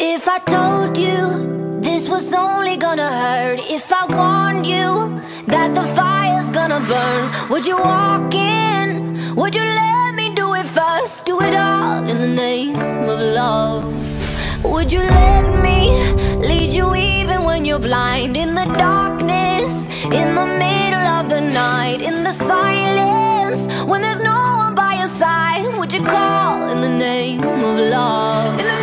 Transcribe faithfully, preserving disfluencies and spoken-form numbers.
If I told you this was only gonna hurt, if I warned you that the fire's gonna burn, would you walk in? Would you let me do it first? Do it all in the name of love. Would you let me lead you even when you're blind? In the darkness, in the middle of the night, in the silence, when there's no one by your side, would you call in the name of love? In the